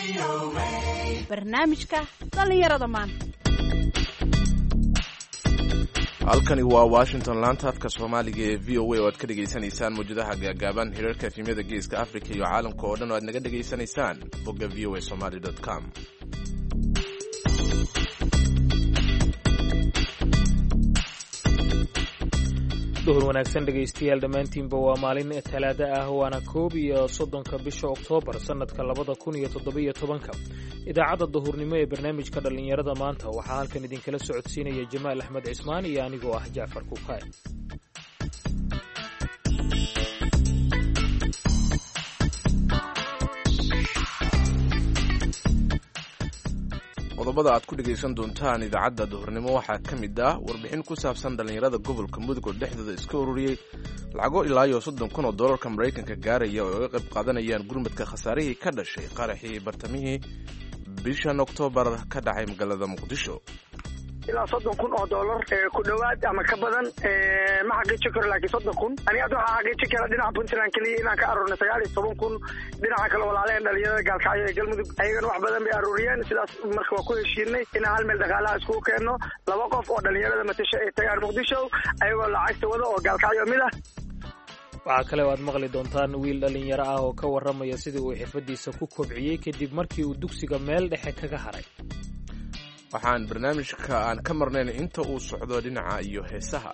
barnaamijka dhalinyarada maanta. halkani waa Washington, laanta afka Soomaaliga ee VOA oo aad ka dhageysanaysaan mawjadaha gaagaaban hirarka efemyada geeska Afrika iyo caalamka oo dhan oo aad naga dhageysanaysaan bogga voasomali.com. duhur wanaagsan dhegaystayaal dhammaantiinba waa maalin talaado ah waana 11 bisha Oktoobar sanadka 2017. idaacadda duhurnimo ee barnaamijka dhalinyarada maanta waxaa halkan idinkala socodsiinaya Jamaal Axmed Cismaan iyo anigoo ah Jaafar Kukaay. qodobada aad ku dhageysan doontaan idaacadda duhurnimo waxaa ka mid ah warbixin ku saabsan dhalinyarada gobolka Mudug oo dhexdooda iska ururiyay lacago ilaa iyo $30,000 Mareykanka gaaraya oo ay qayb qaadanayaan gurmadka khasaarihii ka dhashay qaraxii bartamihii bishan Oktoobar ka dhacay magaalada Muqdisho. ilaa $30,000 ku dhawaad ama ka badan ma xaqiijo karo laakiin 30,000 aniga waxa xaqiijo kara dhinaca Puntland kaliya inaan ka aroorno 19,000 dhinaca kale walaaleen dhalinyarada gaalkacyo ee Galmudug ayagana wax badan bay arooriyeen sidaas marka waa ku heshiinay in hal meel dhaqaalaha isku keeno laba qof oo dhalinyarada matasha ee tagaan Muqdisho ayagoo lacagta wada oo gaalkacyo mid ah. waxaa kale oo aad maqli doontaan wiil dhalinyaro ah oo ka warramaya sidii uu xirfadiisa ku kobciyey kadib markii uu dugsiga meel dhexe kaga haray. waxaan barnaamijka aan ka marnayn inta uu socdo dhinaca iyo heesaha.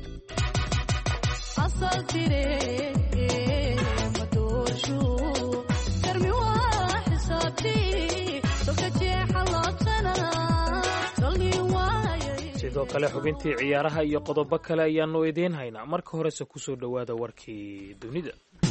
sidoo kale xubintii ciyaaraha iyo qodobo kale ayaanu idiin haynaa. marka horese ku soo dhowaada warkii dunida.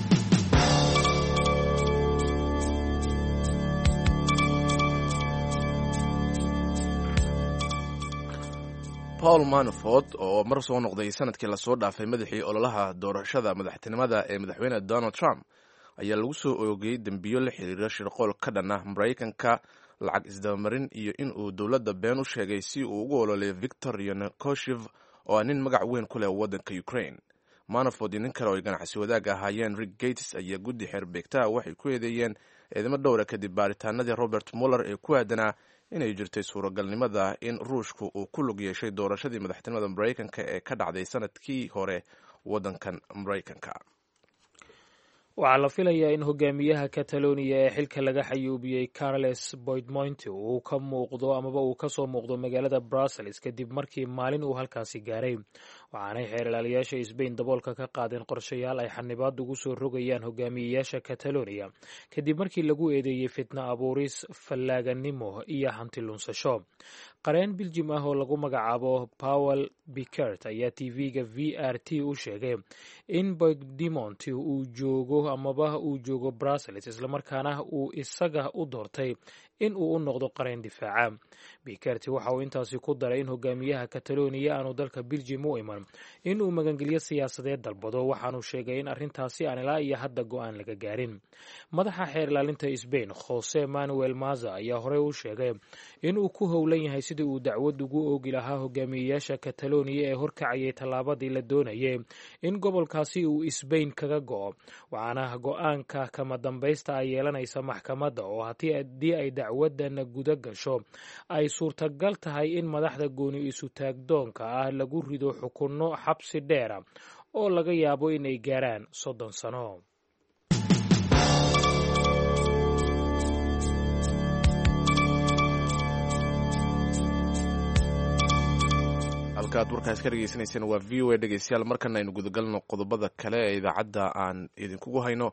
Paul Manafort oo mar soo noqday sanadkii la soo dhaafay madaxii ololaha doorashada madaxtinimada ee madaxweyne Donald Trump ayaa lagu soo oogay dambiyo la xiriira shirqool ka dhan ah Mareykanka, lacag isdabamarin iyo in uu dowladda been u sheegay si uu ugu ololeeyo Viktor Yanukovych oo nin magac weyn ku leh waddanka Ukraine. Manafort iyo nin kale oo ganacsi wadaag ahaayeen Rick Gates ayaa guddi xeerbeegta waxay ku eedeeyeen eedamo dhowra kadib baaritaanadii Robert Mueller ee ku aadanaa inay jirtay suuragalnimada in ruushku uu ku lug yeeshay doorashadii madaxtinimada Mareykanka ee ka dhacday sanadkii hore waddankan Mareykanka. waxaa la filayaa in hogaamiyaha Catalonia ee xilka laga xayuubiyey Carles Puigdemont uu ka muuqdo amaba uu ka soo muuqdo magaalada Brussels kadib markii maalin uu halkaasi gaaray. waxaanay xeer ilaaliyaasha Spain daboolka ka qaadeen qorshayaal ay xanibaad ugu soo rogayaan hogaamiyayaasha Catalonia kadib markii lagu eedeeyey fitna abuuris, fallaaganimo iyo hanti lunsasho. qareen Belgium ah oo lagu magacaabo Paul Bicart ayaa TV-ga VRT u sheegay in Puigdemont uu joogo Brussels islamarkaana uu isaga u doortay in uu u noqdo qareen difaaca. Bicart waxa uu intaasi ku daray in hogaamiyaha Catalonia aanu dalka Belgium u iman in uu magangelyo siyaasadeed dalbado, waxaanu sheegay in arrintaasi aan ilaa iyo hadda go'aan laga gaarin. madaxa xeer ilaalinta Spain Jose Manuel Maza ayaa horey u sheegay in uu ku howlan yahay sidii uu dacwad ugu oogi lahaa hogaamiyayaasha Catalonia ee horkacayay tallaabadii la doonayay in gobolkaasi uu Spain kaga go'o, waxaana go'aanka kama dambaysta ay yeelanaysa maxkamadda oo haddii ay dacwadan guda gasho ay suurtagal tahay in madaxda gooni isu taagdoonka ah lagu rido xukunno xabsi dheera oo laga yaabo inay gaaraan 30 sano. halkaad warkaas ka dhageysanayseen waa VOA dhegeystayaal. markana aynu gudagalno qodobada kale ee idaacadda aan idinkugu hayno.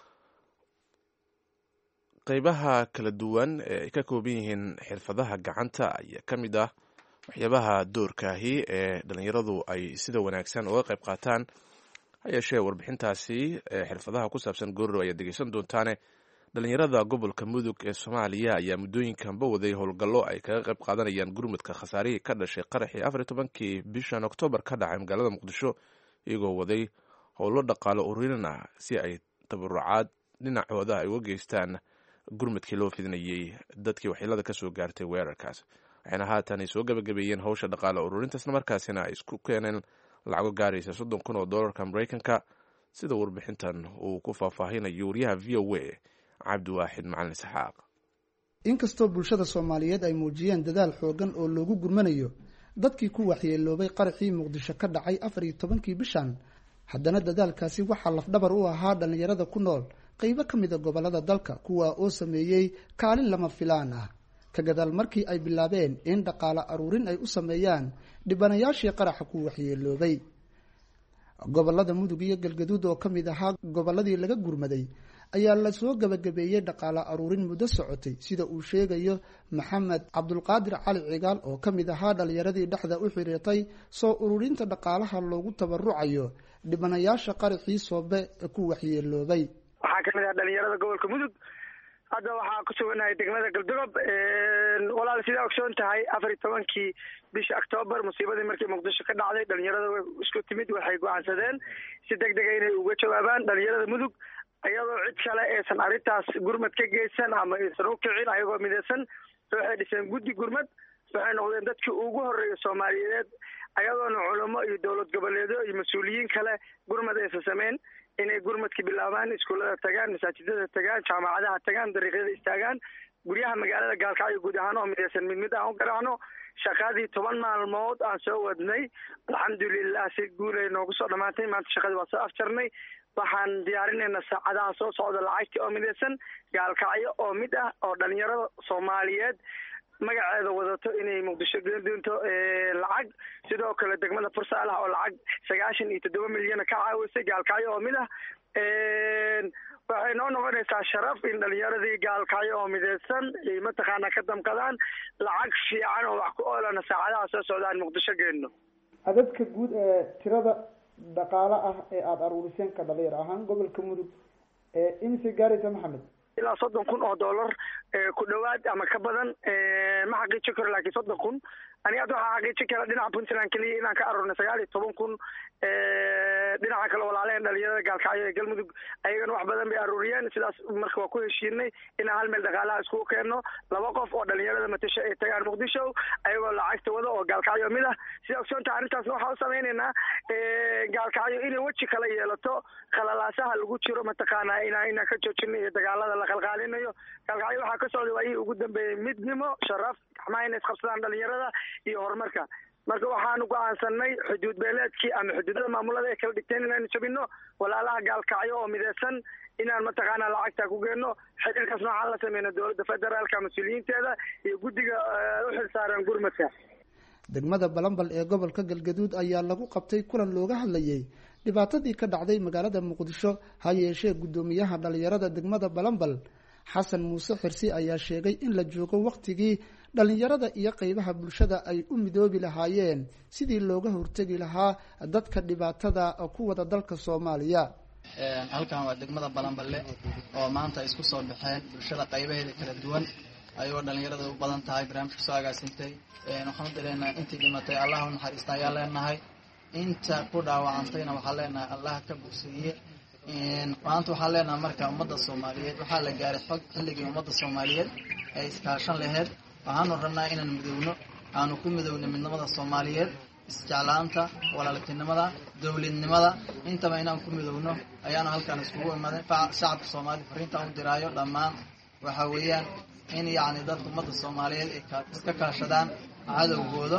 qaybaha kala duwan ee ay ka kooban yihiin xirfadaha gacanta ayaa ka mid ah waxyaabaha doorkaahi ee dhalinyaradu ay sida wanaagsan uga qayb qaataan. ha yeeshee warbixintaasi ee xirfadaha ku saabsan goorrow ayaad dhegeysan doontaane. dhalinyarada gobolka Mudug ee Soomaaliya ayaa muddooyinkanba waday howlgallo ay kaga qayb qaadanayaan gurmadka khasaarihii ka dhashay qaraxii 14 bishan Oktoobar ka dhacay magaalada Muqdisho, iyagoo waday howlo dhaqaale ururin ah si ay tabarucaad dhinacooda ay uga geystaan gurmadkii loo fidinayay dadkii waxyeelada ka soo gaartay weerarkaas. waxayna haatan ay soo gabagabeeyeen howsha dhaqaale ururintaasna markaasina ay isku keeneen lacago gaaraysa $30,000 Mareykanka, sida warbixintan uu ku faahfaahinayo wariyaha VOA cabdiwaaxid macalin isxaaq. inkastoo bulshada soomaaliyeed ay muujiyeen dadaal xoogan oo loogu gurmanayo dadkii ku waxyeeloobay qaraxii muqdisho ka dhacay 14 bishan haddana dadaalkaasi waxaa lafdhabar u ahaa dhalinyarada ku nool qaybo ka mid a gobolada dalka kuwa oo sameeyey kaalin lama filaan ah ka gadaal markii ay bilaabeen in dhaqaale aruurin ay u sameeyaan dhibanayaashii qaraxa ku waxyeeloobay gobolada mudug iyo galgaduud oo ka mid ahaa goboladii laga gurmaday ayaa la soo gabagabeeyey dhaqaale aruurin muddo socotay sida uu sheegayo maxamed cabdulqaadir cali cigaal oo ka mid ahaa dhalinyaradii dhexda u xiriirtay soo ururinta dhaqaalaha loogu tabarucayo dhibanayaasha qaraxii soobe ku waxyeeloobay waxaa ka mid ah dhalinyarada gobolka mudug hadda waxaa ku suganahay degmada galdogob walaal sidaa ogsoon tahay 14 bisha October musiibadii markii muqdisho ka dhacday dhalinyarada isku timid waxay go'aansadeen si degdeg ah inay uga jawaabaan dhalinyarada mudug ayadoo cid kale aysan arrintaas gurmad ka geysan ama aysan u kicin ayagoo midaysan waxay dhiseen guddi gurmad waxay noqdeen dadkii ugu horeeyay Soomaaliyeed ayadoona culamo iyo dowlad goboleedyo iyo mas'uuliyiin kale gurmad ay sameeyeen inay gurmadka bilaabaan iskuulada tagaan masaajidada tagaan jaamacadaha tagaan dariiqyada istaagaan guryaha magaalada Gaalkacyo guud ahaan oo midaysan mid aan u garaacno shaqadii 10 maalmood aan soo wadnay alxamdulillah si guul ay noogu soo dhamaatay maanta shaqadii waa soo afjarnay waxaan diyaarinaynaa saacadaha soo socda lacagtii oo midaysan Gaalkacyo oo mid ah oo dhalinyarada Soomaaliyeed magaceeda wadato inay muqdisho geyn doonto lacag sidoo kale degmada Fursaalaha oo lacag 97 milyan ka caawisay Gaalkacyo oo mid ah waxay noo noqonaysaa sharaf in dhalinyaradii Gaalkacyo oo midaysan ay mataqaana ka damqadaan lacag fiican oo wax ku oolana saacadaha soo socdaan muqdisho geyno adadka guud ee tirada dhaqaale ah ee aad aruuriseen ka dhalinyar ahaan gobolka mudug imse gaaraysa maxamed ilaa $30,000 ku dhawaad ama ka badan ma xaqiijin karo laakiin 30,000 aniga waxaa xaqiijin kara dhinaca Puntland kaliya inaan ka aruurnay 19,000 dhinaca kale walaaleen dhalinyarada Gaalkacyo ee galmudug ayagana wax badan bay aruuriyeen sidaas marka waa ku heshiinay in hal meel dhaqaalaha isku keeno laba qof oo dhalinyarada matasha ay tagaan muqdisho ayagoo lacagta wada oo Gaalkacyo mid ah sida ogsoonta arrintaas waxa u sameeynaa Gaalkacyo inay waji kala yeelato khalalaasaha lagu jiro mataqaana inaan ka joojino iyo dagaalada la qalqaalinayo Gaalkacyo waxa ka socday waayii ugu dambeeyay midnimo sharaf xamaayna isqabsadaan dhalinyarada iyo horumarka marka waxaanu go'aansanay xuduud beeleedkii ama xuduudada maamulada ee kala dhigteen inaan jabino walaalaha Gaalkacyo oo midaysan inaan mataqaana lacagta ku geeno xiriirkaas noocan la sameeyay dowladda federaalka mas'uuliyiinteeda iyo guddiga u xilsaaran gurmadka degmada Balambal ee gobolka Galgaduud ayaa lagu qabtay kulan looga hadlayay dhibaatadii ka dhacday magaalada Muqdisho ha yeeshee gudoomiyaha dhalinyarada degmada Balambal xasan muuse xirsi ayaa sheegay in la joogo waqtigii dhalinyarada iyo qaybaha bulshada ay u midoobi lahaayeen sidii looga hortagi lahaa dadka dhibaatada ku wada dalka Soomaaliya halkan waa degmada Balanballe oo maanta isku soo baxeen bulshada qaybaheeda kala duwan ayuu dhalinyarada u badan tahay barnaamijka soo agaasintay waxaan dileynaa intii dhimatay Allah u naxariisto ayaa leenahay inta ku dhaawacantayna waxaan leenahay Allah ka bogsiiye maanta waxaan leenahay marka ummadda Soomaaliyeed waxaa la gaaray xilligii ummadda Soomaaliyeed ay iskaashan lahayd waxaanu rabnaa inaan midowno aanu ku midowno midnimada Soomaaliyeed isjeclaanta walaaltinimada dawladnimada intaba inaan ku midowno ayaana halkaan iskugu imaaday shacabka Soomaaliyeed fariinta u diraayo dhammaan waxa weeyaan in yaani dadka ummadda Soomaaliyeed ay iska kaashadaan cadawgooda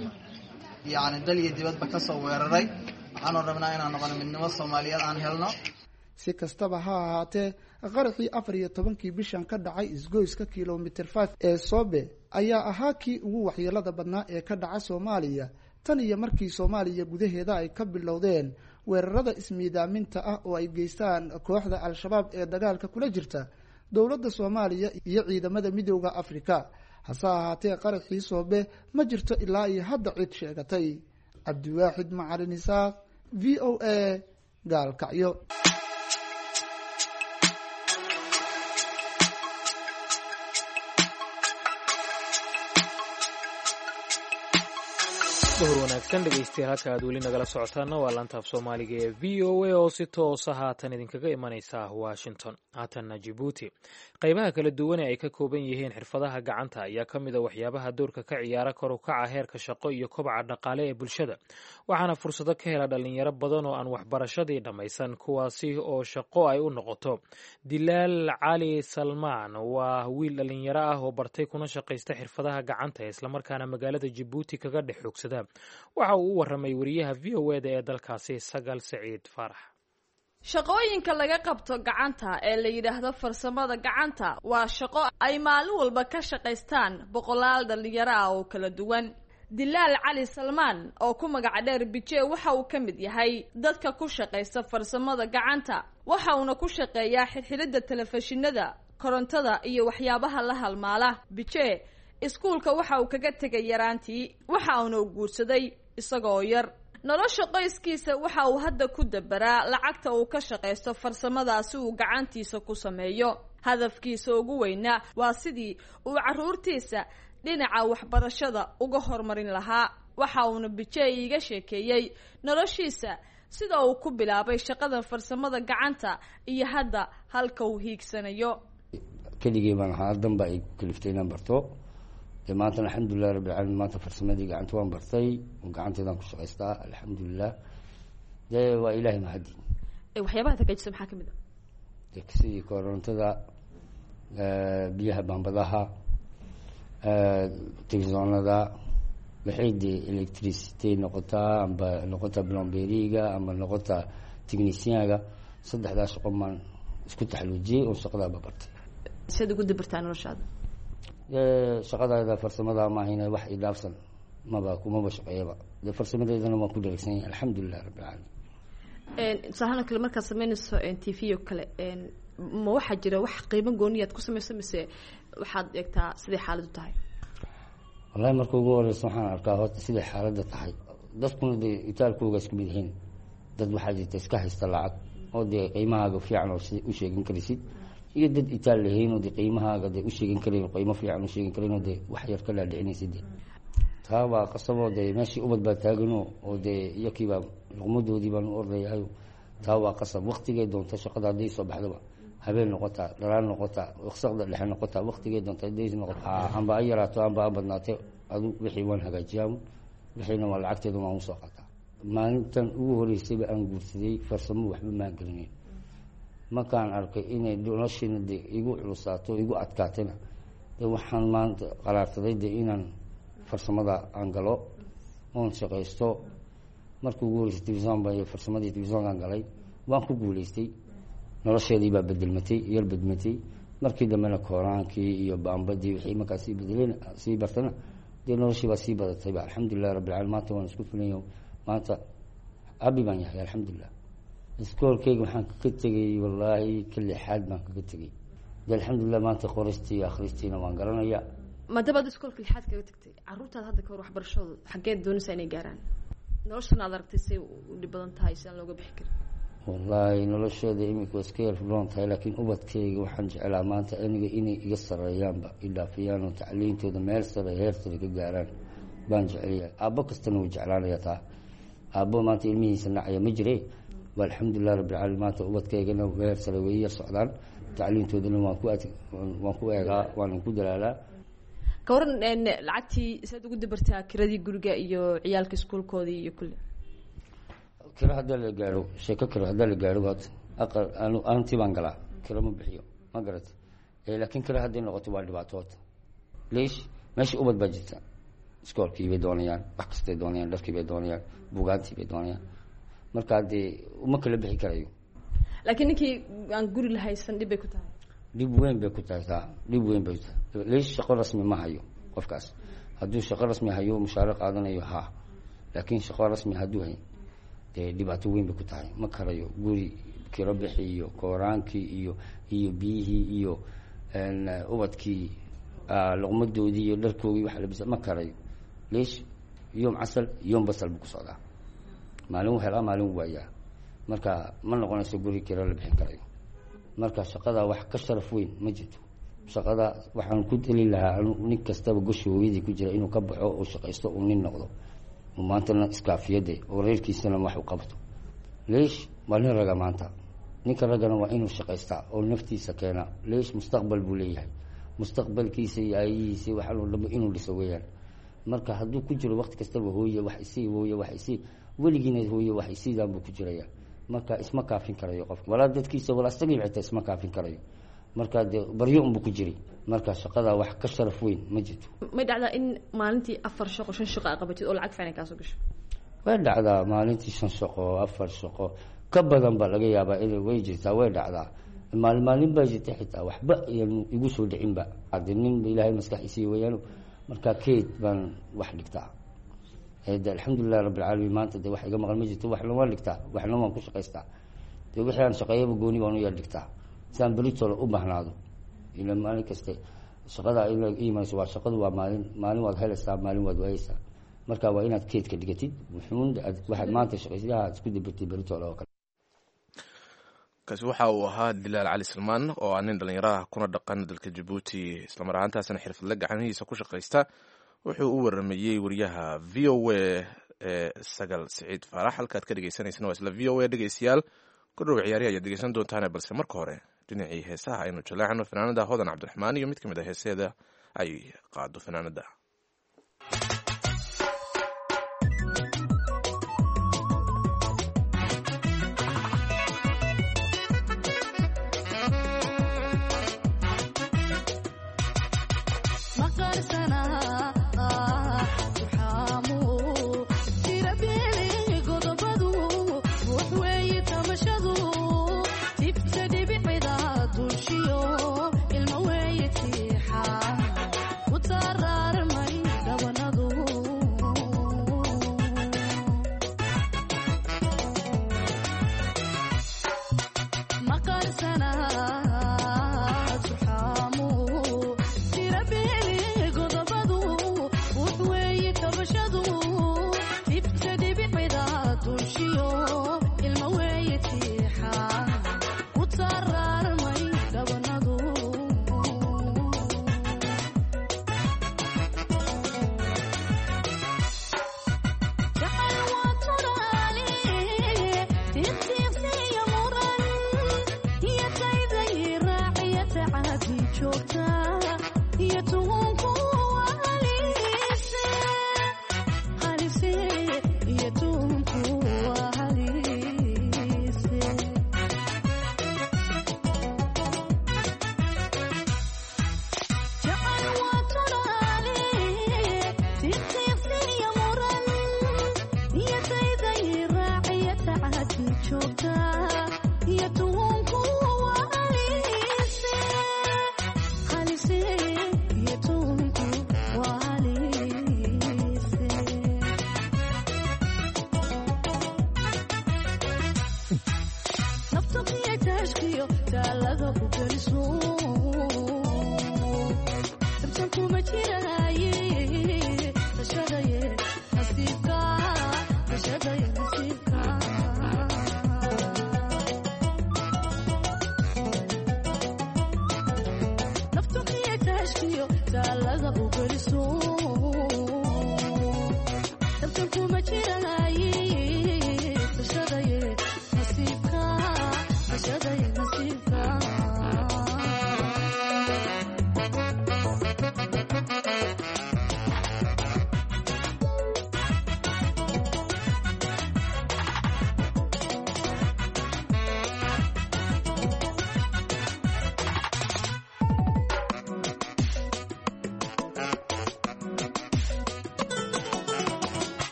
yaani dal iyo dibadba ka soo weeraray waxaanu rabnaa inaan noqono midnimo Soomaaliyeed aan helno si kastaba ha ahaatee qaraxii 14 bishan ka dhacay isgoyska kilometer 5 ee Soobe ayaa ahaa kii ugu waxyeelada badnaa ee ka dhaca Soomaaliya tan iyo markii Soomaaliya gudaheeda ay ka bilowdeen weerarada ismiidaaminta ah oo ay geystaan kooxda al-shabaab ee dagaalka kula jirta dowladda Soomaaliya iyo ciidamada midowga Afrika hase ahaatee qaraxii Soobe ma jirto ilaa iyo hadda cid sheegatay Cabdiwaaxid Macalin Isaaq VOA Gaalkacyo duhur wanaagsan dhegaystayaal halka aad weli nagala socotaana waa laantaaf soomaaliga ee v o a oo si toosa haatan idinkaga imanaysa washington haatanna jibuuti qaybaha kala duwan ee ay ka kooban yihiin xirfadaha gacanta ayaa ka mid a waxyaabaha doorka ka ciyaara kor u kaca heerka shaqo iyo kobaca dhaqaale ee bulshada waxaana fursado ka hela dhalinyaro badan oo aan waxbarashadii dhammaysan kuwaasi oo shaqo ay u noqoto dilaal cali salmaan waa wiil dhalinyaro ah oo bartay kuna shaqaysta xirfadaha gacanta islamarkaana magaalada jibuuti kaga dhex xoogsada waxa uu u waramay wariyaha v o eda ee dalkaasi Sagal Saciid Faarax. shaqooyinka laga qabto gacanta ee la yidhaahdo farsamada gacanta waa shaqo ay maalin walba ka shaqaystaan boqolaal dhalinyaro ah oo kala duwan. dilaal cali salmaan oo ku magac dheer bije waxa uu ka mid yahay dadka ku shaqaysta farsamada gacanta waxa uuna ku shaqeeyaa xirxirida telefishinada korontada iyo waxyaabaha la halmaala. bije iskuulka waxa uu kaga tegay yaraantii waxa uuna guursaday isagoo yar. nolosha qoyskiisa waxa uu hadda ku dabaraa lacagta uu ka shaqaysto farsamadaasi uu gacantiisa ku sameeyo. hadafkiisa ugu weyna waa sidii uu caruurtiisa dhinaca waxbarashada uga horumarin lahaa. waxa uuna bije iiga sheekeeyey noloshiisa sida uu ku bilaabay shaqada farsamada gacanta iyo hadda halka uu hiigsanayo. keligii baan ahaa danba ay kaliftay inaan barto maanta alxamdulilah rabbil caalamiin maanta farsamadii gacanta waan bartay gacanteedaan ku shaqaystaa alxamdulilah dee waa ilaahay mahadi. waxyaabaha tagajisa maxaa kamid ah sidii korontada biyaha baambadaha telefisonada waxay dee electricity noqotaa amba noqota blomberiga ama noqota technicianga saddexdaa shaqo maan isku taxaluujiyey oo shaqadaaba bartay. siad ugu dabartaa noloshaada? shaqadaada farsamada maahayna wax idaafsan kumaba shaqeeyaba dee farsamadeedana waan ku dheregsan yahay alxamdulilah rabbil caalamiin. tusaalahaan kale markaad sameynayso t v oo kale ma waxaa jira wax qiimo gooniyaad ku samayso mise waxaad eegtaa siday xaaladu tahay? wallahi marka ugu horeysa waxaan arkaa horta siday xaaladda tahay. dadkuna dee itaalkooga isku mid yihiin. dad waxaa jirta iska haysta lacag oo dee qiimahaaga fiican oo u sheegin karaysid iyo dad itaal lahayn oo dee qiimahaaga dee u sheegin karayn oo qiimo fiican u sheegin karayn oo dee wax yar ka dhaadhicinaysid. taa waa qasaboo dee meeshii ubad baa taagano oo dee iyakiibaa luqmadoodii baan u ordayahay. taa waa qasab waqtigay doonta shaqada hadday soo baxdaba habeen noqotaa dhalaan noqotaa waqsaqda dhexe noqotaa waqtigay doonta hadday noqotaa amba a yaraato amba a badnaatay adu wixii waan hagaajiyaa wixiina waa lacagteedu waan usoo qaataa. maalintan ugu horeysayba aan guursaday farsamo waxba maan gelinayn. markaan arkay inay noloshiina dee igu culusaato igu adkaatayna dee waxaan maanta qaraarsaday dee inaan farsamada aan galo oon shaqaysto. markii ugu horeysay telefison ba farsamadii telefisonkaan galay waan ku guulaystay. nolosheedii baa bedelmatay yar bedmatay. markii dambena kooraankii iyo baambadii wixii markaa sii bedeleen sii bartana dee noloshii baa sii badatayba alxamdulilah rabbil caalamiin. maanta waan isku filanyahay maanta abi baan yahay alxamdulilah. iskoolkeyga waxaan kaga tegay wallaahi ka lixaad baan kaga tegay dee alxamdulilah maanta qoristii akhristiina waan garanaya. maadabaad iskoolka lixaad kaga tagtay caruurtaada hadda kahor waxbarashadooda xaggeed doonaysaa inay gaaraan? noloshana aad aragtay say u dhib badan tahay si aan looga bixi karin. wallaahi nolosheeda imika waa iska yarfuloon tahay laakiin ubadkeyga waxaan jeclaa maanta aniga inay iga sareeyaanba idhaafiyaan oo tacliintooda meel sare heer sare ka gaaraan baan jeceliyaa. aabbo kastana wuu jeclaanaya taa. aabbo maanta ilmihiisa nacaya ma jire waa alxamdulilah rabbil caalamiin. maanta ubadkeygana heer sare way yar socdaan tacliintoodana waan ku eegaa waanan ku dalaalaa. ka waran lacagtii saad ugu dabartaa kiradii guriga iyo ciyaalka iskuulkoodii iyo kulle? kira haddaa la gaaro sheeko kira haddaa la gaaro baad aqal aantii baan galaa kira ma bixiyo ma garata. laakiin kira hadday noqoto waa dhibaatood. leesh meesha ubad baa jirta iskoolkii bay doonayaan wax kastay doonayaan dharkii bay doonayaan buugaantii bay doonayaan markaa dee uma kala bixi karayo. laakiin ninkii aan guri lahaysan dhib bay ku tahay? dhib weyn bay ku tahay taa dhib weyn bay tahay. leesh shaqo rasmi ma hayo qofkaas. hadduu shaqo rasmi hayo mushaaro qaadanayo ha laakiin shaqo rasmi hadduu hayn dee dhibaato weyn bay ku tahay. ma karayo guri kiro bixi iyo kooraankii iyo biyihii iyo ubadkii luqmadoodii iyo dharkoogii wax labisa ma karayo. leesh yoom casal yoom basal buu ku socdaa. maalin u helaa maalin u waayaa. marka ma noqonayso guri kiro la bixin karayo. marka shaqada wax ka sharaf weyn ma jirto. shaqada waxaan ku deli lahaa nin kastaba goshi hooyadii ku jira inuu ka baxo oo shaqaysto uu nin noqdo. maantana iskaafiyade oo reerkiisana wax u qabto leesh waa nin raga maanta ninka ragana waa inuu shaqaystaa oo naftiisa keena leesh mustaqbal buu leeyahay mustaqbalkiisa iyo aayihiisa waxa loo dhabo inuu dhiso weeyaan marka hadduu ku jiro waqti kastaba hooye wax isii weligiina hooye wax isiidaan buu ku jiraya marka isma kaafin karayo qofka walaa dadkiisa walaa isagii xitaa isma kaafin karayo marka dee baryo unbuu ku jiray marka shaqada wax ka sharaf weyn ma jirto. may dhacdaa in maalintii 4 shaqo 5 shaqo aad qabatid oo lacag fiican ka soo gasho? way dhacdaa maalintii 5 shaqo 4 shaqo ka badan ba laga yaabaa inay way jirtaa way dhacdaa maalin baa jirta xitaa waxba igu soo dhicin ba adinin ilaahay maskaxiisa weeyaan marka keed baan wax dhigtaa alxamdulilah rabbil caalamiin maanta de wax iga maqan ma jirto waxna waan dhigtaa waxna waan ku shaqaystaa de wixii aan shaqeeyaba gooni baan u yar dhigtaa saan beritoola u bahnaado ila maalin kaste shaqada ila iimayso waa shaqadu waa maalin waad helaysaa maalin waad waayeysaa marka waa inaad keedka dhigatid wuxuun waxaad maanta shaqaysiyaha isku dabartay beritoola oo kale. kaasi waxa uu ahaa Dilaal Cali Salmaan oo ah nin dhalinyaro kuna dhaqan dalka Djibouti isla mar ahaantaasna xirfad la gacanhiisa ku shaqaysta wuxuu u waramayay wariyaha VOA Sagal Saciid Faarax halkaad ka dhageysanaysan waa isla VOA dhageystayaal ku dhow ciyaariya ayaad dhageysan doontaan balse marka hore dhinacii heesaha aynu jaleecno fanaanada Hodan Cabdiraxmaan iyo mid ka mid ah heeseeda ay qaado fanaanada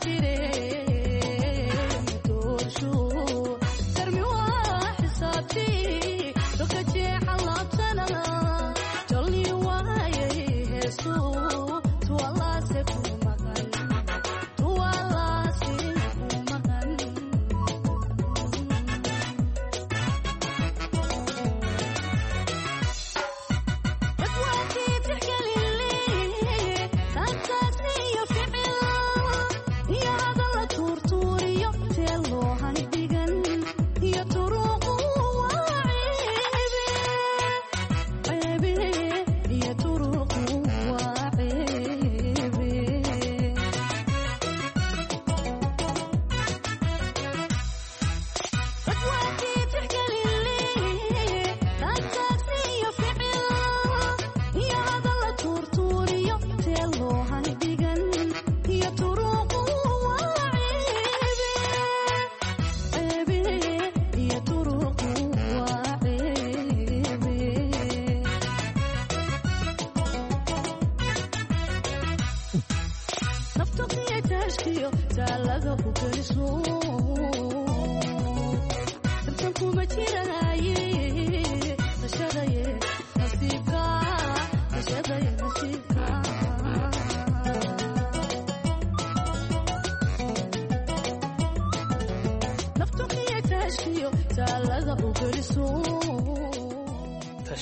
Asal tire,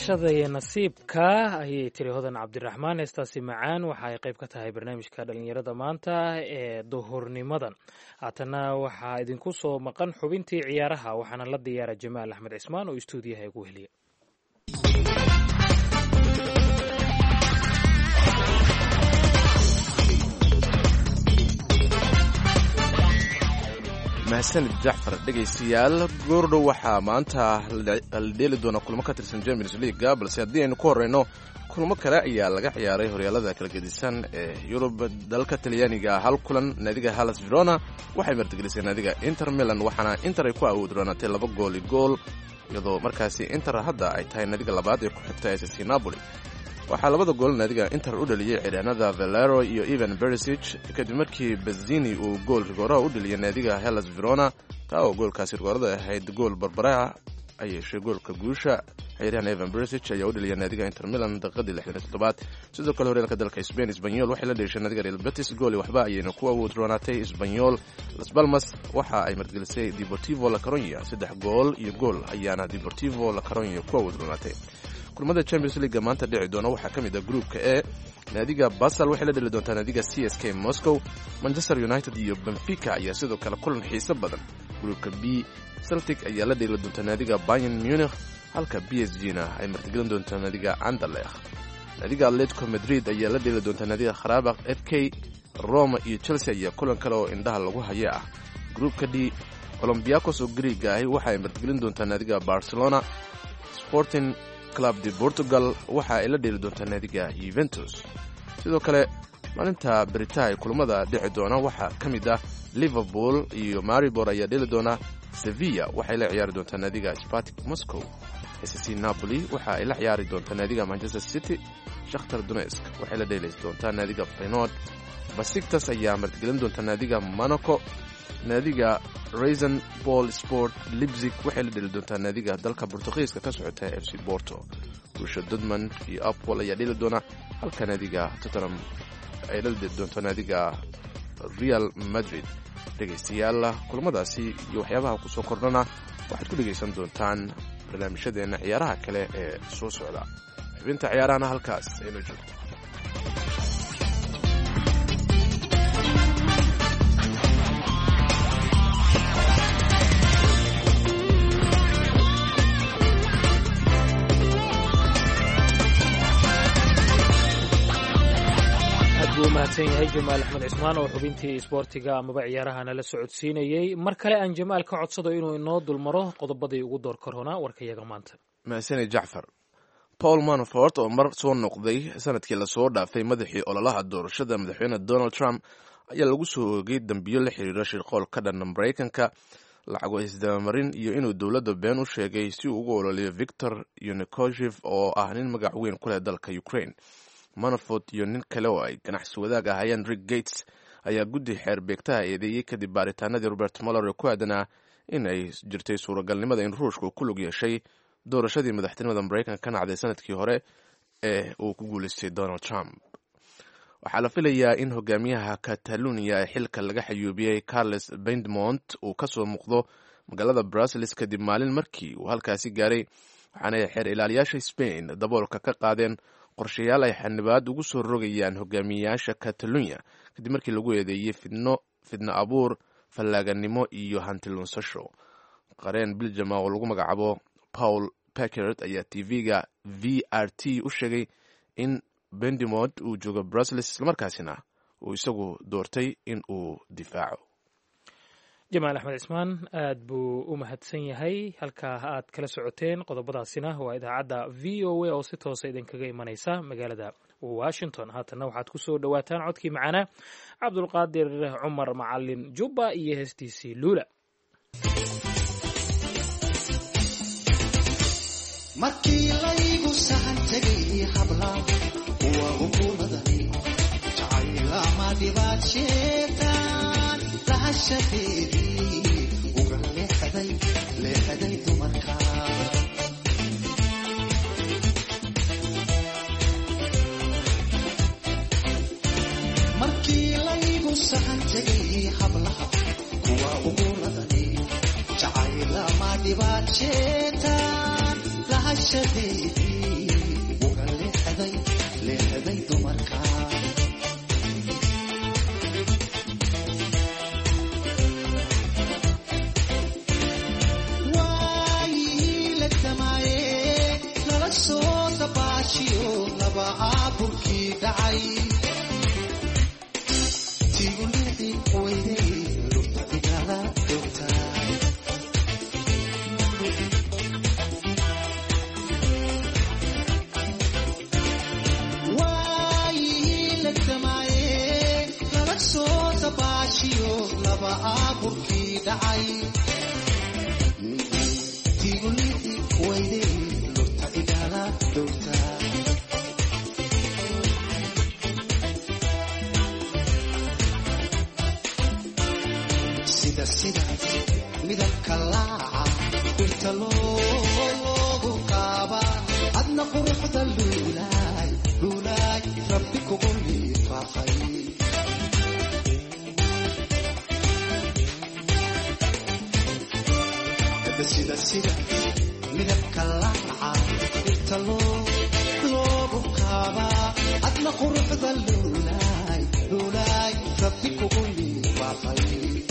garashada iyo nasiibka ayay tiri hodan cabdiraxmaan. heestaasi macaan waxa ay qayb ka tahay barnaamijka dhalinyarada maanta ee duhurnimadan. haatana waxaa idinku soo maqan xubintii ciyaaraha, waxaana la diyaara jamaal axmed cismaan oo istuudiyaha igu heliya. mahadsanid jacfar. dhegaystayaal, goordhow waxaa maanta la dheeli doona kulmo ka tirsan Champions League, balse haddii aynu ku horeyno kulmo kale ayaa laga ciyaaray horyaalada kala gedisan ee Yurub. dalka Talyaaniga hal kulan, naadiga Hellas Verona waxay martigelisay naadiga Inter Milan, waxaana Inter ay ku awood roonatay 2-gool, iyadoo markaasi Inter hadda ay tahay naadiga labaad ee ku xigta AS Napoli. waxaa 2 gool naadiga Inter u dhaliyay ciidanada Valero iyo Ivan Perisic kadib markii Bazzini uu gool rigooraha u dhaliyay naadiga Hellas Verona, taa oo goolkaasi rigoorada ahayd gool barbara ay yeeshay goolka guusha. ciidan Ivan Perisic ayaa u dhaliyay naadiga Inter Milan daqiiqadii 67. sidoo kale horyaalka dalka Spain, Espanyol waxay la dheeshay naadiga Real Betis gool waxba ayayna ku awood roonaatay. Espanyol Las Palmas waxa ay martigelisay Deportivo La Coruña 3 gool iyo gool ayaana Deportivo La Coruña ku awood roonaatay. kulmada Champions League maanta dhici doona waxaa ka mid ah groupka E. naadiga Basel waxay la dheli doontaa naadiga CSK Moscow. Manchester United iyo Benfica ayaa sidoo kale kulan xiiso badan. groupka B, Celtic ayaa la dheli doontaa naadiga Bayern Munich, halka PSG-na ay martigelin doontaa naadiga Anderlecht. naadiga Atletico Madrid ayaa la dheli doontaa naadiga Qarabakh FK. Roma iyo Chelsea ayaa kulan kale oo indhaha lagu haya ah. groupka D, Olympiacos oo Greek ah waxay martigelin doontaa naadiga Barcelona. Sporting Club de Portugal waxa ay la dheeli doontaa naadiga Juventus. sidoo kale maalinta Britay kulmada dhici doona waxaa ka mid ah Liverpool iyo Maribor ayaa dheeli doona. Sevilla waxay la ciyaari doontaa naadiga Spartak Moscow. SC Napoli waxa ay la ciyaari doontaa naadiga Manchester City. Shakhtar Donetsk waxay la dheeli doontaa naadiga Feyenoord. Besiktas ayaa martigelin doontaa naadiga Monaco. naadiga Raisin Ball Sport Leipzig waxay la dheli doontaa naadiga dalka Portugiiska ka socota FC Porto. Borussia Dortmund iyo Apple ayaa dheli doona, halka naadiga Tottenham ay la dheli doontaa naadiga Real Madrid. dhegaystayaal, kulamadaasi iyo waxyaabaha ku soo kordhana waxaad ku dhegaysan doontaan barnaamijyadeena ciyaaraha kale ee soo socda. xubinta ciyaarahana halkaas aynu joogto. mahadsan yahay jamaal axmed cismaan oo xubintii isboortiga amaba ciyaarahana la socodsiinayey. mar kale aan jamaal ka codsado inuu inoo dulmaro qodobadii ugu door korona warkayaga maanta. mahadsanid jacfar. Paul Manafort oo mar soo noqday sanadkii lasoo dhaafay madaxii ololaha doorashada madaxweyne Donald Trump ayaa lagu soo oogay dambiyo la xiriira shirqool ka dhan Mareykanka, lacago isdabamarin iyo inuu dowladda been u sheegay si uu ugu ololiyo Viktor Yanukovych oo ah nin magac weyn ku leh dalka Ukraine. Manafort iyo nin kale oo ay ganacsi wadaag ahayeen Rick Gates ayaa guddi xeer beegtaha eedeeyey kadib baaritaanadii Robert Mueller ku aadanaa in ay jirtay suuragalnimada in Ruushku ku lug yeeshay doorashadii madaxtinimada Mareykanka ka nacday sanadkii hore ee uu ku guuleystay Donald Trump. waxaa la filayaa in hogaamiyaha Catalonia ee xilka laga xayuubiyey Carles Puigdemont uu ka soo muuqdo magaalada Brussels kadib maalin markii uu halkaasi gaaray, waxaana xeer ilaaliyaasha Spain daboolka ka qaadeen qorshayaal ay xanibaad ugu soo rogayaan hogaamiyayaasha Catalonia kadib markii lagu eedeeyey fidno abuur, fallaaganimo iyo hanti lunsasho. qareen Belgium oo lagu magacaabo Paul Packard ayaa TV-ga VRT u sheegay in Puigdemont uu joogo Brussels islamarkaasina uu isagu doortay in uu difaaco. jamaal axmed cismaan aad buu u mahadsan yahay. halkaa aad kala socoteen qodobadaasina waa idaacadda v o a oo si toosa idinkaga imanaysa magaalada Washington. haatanna waxaad ku soo dhowaataan codkii macaana cabdulqaadir cumar macalin jubba iyo heestiisii luula. markii laygu sahan tegay habla waa hukuumadani jacaylama dhibaad sheetaan lahashadeedii uga leexday dumarka. markii laygu sahan tegay hablaha kuwa hukuumadani jacaylama dhibaad sheetaan lahashadeedii sabaashiyo laba aaburkii dhacay tigulixi weynay lurta igala joogtaay waayihii la damaaye lala soo sabaashiyo laba aaburkii dhacay tigulixi weynay lurta igala joogtaay sidaas midabka laaca birta loogu qaaba adna quruxda luulaay rabbi kugu lifaaqay sida midabka laaca birta loogu qaaba adna quruxda luulaay rabbi kugu lifaaqay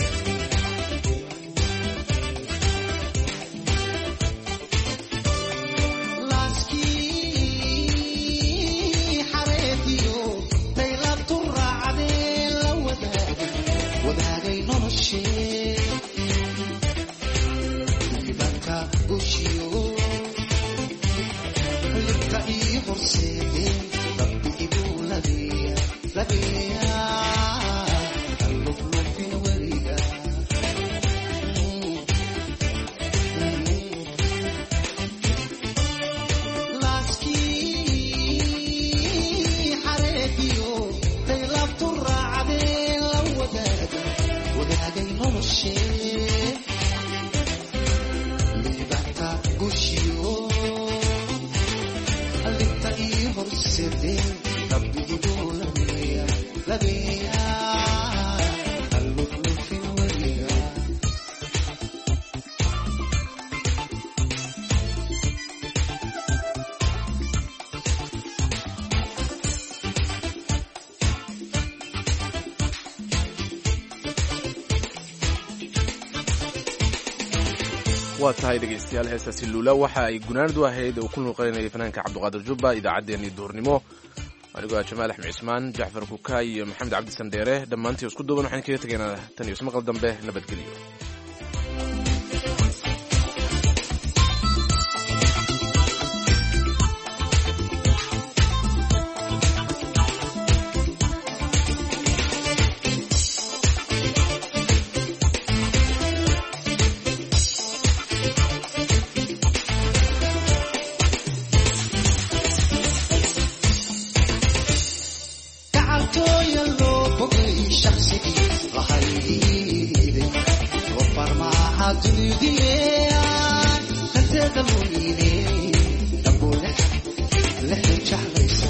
waa tahay dhegaystayaal heestaasi luula waxa ay gunaanadu ahayd uu ku nuuqaynayay fanaanka cabdiqaadir jubba idaacaddeenii duurnimo anigoo jamaal axmed cismaan jacfar kukaay iyo maxamed cabdi sandheere dhammaantii isku duuban waxaan kaga tegaynaa tan iyo ismaqal dambe nabadgelyo لحن شحليس